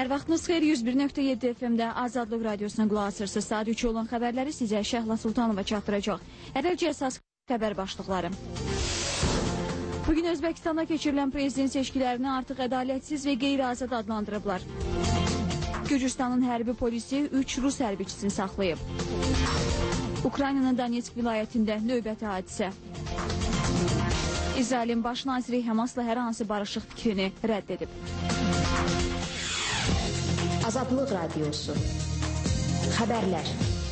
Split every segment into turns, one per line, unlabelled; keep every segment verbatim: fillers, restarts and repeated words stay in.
Hər vaxtınız xeyir, yüz bir nöqtə yeddi F M-də Azadlıq Radiosuna qulaq asırsınız. Saat üç olan xəbərləri sizə Şəhla Sultanova çatdıracaq. Əvvəlcə əsas xəbər başlıqları. Bugün Özbəkistanda keçirilən prezident seçkilərini artıq ədalətsiz və qeyri-azad adlandırıblar. Gürcüstanın hərbi polisi üç Rus hərbiçisini saxlayıb. Ukraynanın Donetsk vilayətində növbəti hadisə. İsrailin baş naziri Həmasla hər hansı barışıq fikrini rədd edib.
Azadlıq Radiosu. Xəbərlər.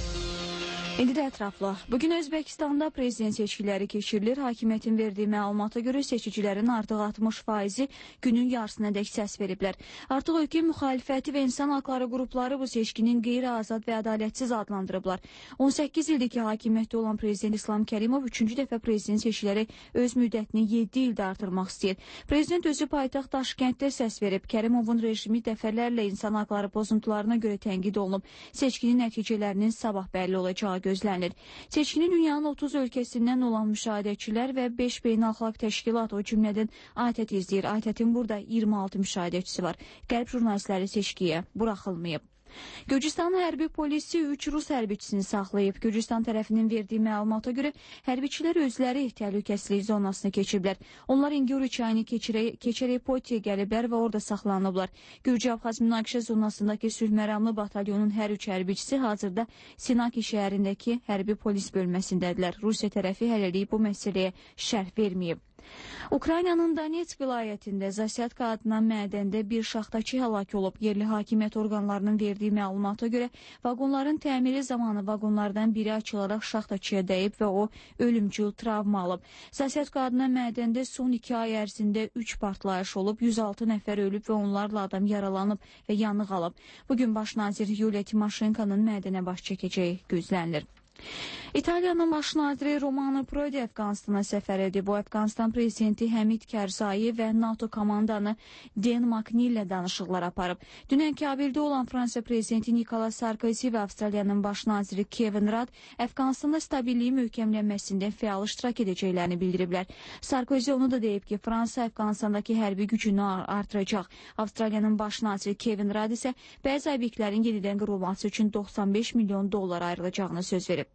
İndi də ətraflı. Bugün Özbəkistanda prezident seçkiləri keçirilir. Hakimiyyətin verdiyi məlumata görə seçicilərin artıq altmış faizi günün yarısına dək səs veriblər. Artıq ölkə müxalifəti və insan haqları qrupları bu seçkinin qeyri-azad və ədalətsiz adlandırıblar. on səkkiz ildir ki, hakimiyyətdə olan prezident İslam Kərimov üçüncü dəfə prezident seçkiləri öz müddətini yeddi ildə artırmaq istəyir. Prezident özü paytaxt Daşkənddə səs verib. Kərimovun rejimi dəfələrlə insan haqları pozuntularına görə tənqid olunub. Seçkinin nəticələrinin sabah bəlli olacağı gözlənilir. Seçkini dünyanın otuz ölkəsindən olan müşahidəçilər və beş beynəlxalq təşkilat, o cümlədən A T T izləyir. A T T-in burada iyirmi altı müşahidəçisi var. Qərb jurnalistləri seçkiyə buraxılmayıb. Gürcüstanın hərbi polisi üç Rus hərbiçisini saxlayıb. Gürcüstan tərəfinin verdiyi məlumata görə hərbiçilər özləri təhlükəsizlik zonasına keçiblər. Onlar İnguri çayını keçərək, keçərək Potiyə gəliblər və orada saxlanıblar. Gürcü-Abxaz münaqişə zonasındakı sülh məramlı batalyonun hər üç hərbiçisi hazırda Sinaki şəhərindəki hərbi polis bölməsindədirlər. Rusiya tərəfi hələlik bu məsələyə şərh verməyib. Ukraynanın Donetsk vilayətində Zasyatka adına mədəndə bir şaxtaçı həlak olub. Yerli hakimiyyət orqanlarının verdiyi məlumata görə vaqonların təmiri zamanı vaqonlardan biri açılaraq şaxtaçıya dəyib və o ölümcül travma alıb. Zasyatka adına mədəndə son iki ay ərzində üç partlayış olub, yüz altı nəfər ölüb və onlarla adam yaralanıb və yanıq alıb. Bugün baş nazir Yuliya Timoşenkonun mədənə baş çəkəcəyi gözlənilir. İtaliyanın baş naziri Romano Prodi Əfqanistana səfər edib. Bu, Əfqanistan prezidenti Həmid Kərzayi və NATO komandanı Den Makni ilə danışıqlar aparıb. Dünən Kabildə olan Fransa prezidenti Nicolas Sarkozy və Avstraliyanın baş naziri Kevin Rudd Əfqanistanda stabilliyi möhkəmlənməsində fəal iştirak edəcəklərini bildiriblər. Sarkozy onu da deyib ki, Fransa Əfqanistandakı hərbi gücünü artıracaq. Avstraliyanın baş naziri Kevin Rudd isə bəzi obyektlərin yenidən qurulması üçün doxsan beş milyon dollar ayrılacağını söz verib.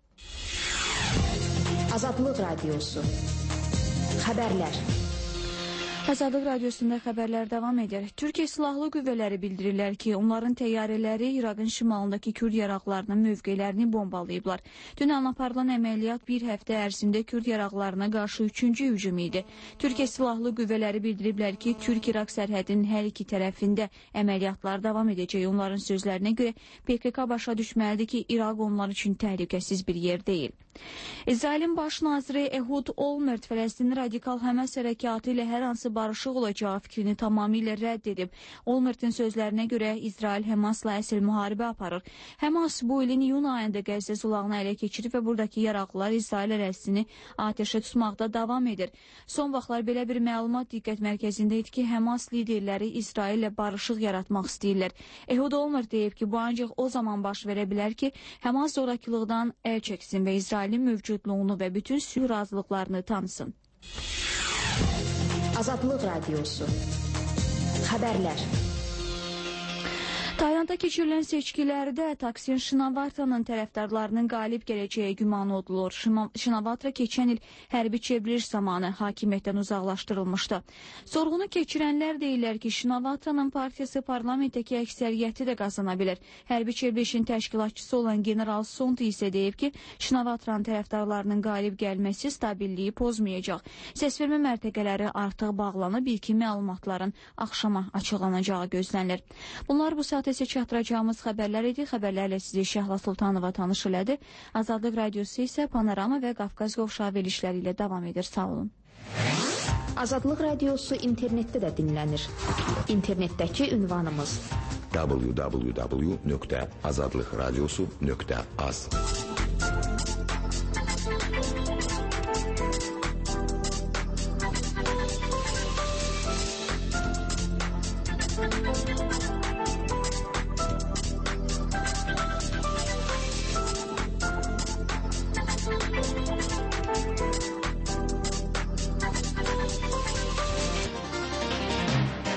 Azadlıq Radiosu. Xəbərlər.
Azadlıq Radiosunda xəbərlər davam edir. Türkiyə Silahlı Qüvvələri bildirirlər ki, onların təyyarələri İraqın şimalındakı Kürd yaraqlarının mövqelərini bombalayıblar. Dünən aparılan əməliyyat bir həftə ərzində Kürd yaraqlarına qarşı üçüncü hücum idi. Türkiyə Silahlı Qüvvələri bildiriblər ki, Türk-İraq sərhədinin hər iki tərəfində əməliyyatlar davam edəcək. Onların sözlərinə görə P K K başa düşməlidir ki, İraq onlar üçün təhlükəsiz bir yer deyil. İsrailin baş naziri Ehud Olmert Fələstin radikal Həmas hərəkatı ilə hər hansı barışıq olacağı fikrini tamamilə rədd edib. Olmertin sözlərinə görə İsrail Həmasla əsl müharibə aparır. Həmas bu ilin iyun ayında Qəzza zolağını ələ keçirib və buradakı yaraqlılar İsrail ərazisini atəşə tutmaqda davam edir. Son vaxtlar belə bir məlumat diqqət mərkəzində idi ki, Həmas liderləri İsrail ilə barışıq yaratmaq istəyirlər. Ehud Olmert deyib ki, bu ancaq o zaman baş verə bilər ki, Həmas zorakılıqdan əl çəksin və İsrailin mövcudluğunu və bütün sülh razılıqlarını tanısın.
Azadlıq Radiosu. Xəbərlər.
Taylandda keçirilən seçkilərdə Taksin Şinavatranın tərəfdarlarının qalib gələcəyi güman olunur. Şinavatra keçən il hərbi çevriliş zamanı hakimiyyətdən uzaqlaşdırılmışdı. Sorğunu keçirənlər deyirlər ki, Şinavatranın partiyası parlamentdəki əksəriyyəti də qazana bilər. Hərbi çevrilişin təşkilatçısı olan General Sonti isə deyib ki, Şinavatranın tərəfdarlarının qalib gəlməsi stabilliyi pozmayacaq. Səsvermə mərtəqələri artıq bağlanıb, ilkin məlumatların axşama açıqlanacağı gözlənilir. Bunlar bu saat isə çatdıracağımız xəbərlər idi. Xəbərlərlə sizi Şəhla Sultanova tanış elədi. Azadlıq Radiosu isə Panorama və Qafqaz qovşağı verilişləri ilə davam edir. Sağ olun.
Azadlıq Radiosu internetdə də dinlənir. İnternetdəki ünvanımız
w w w nöqtə azadlıqradiosu nöqtə az.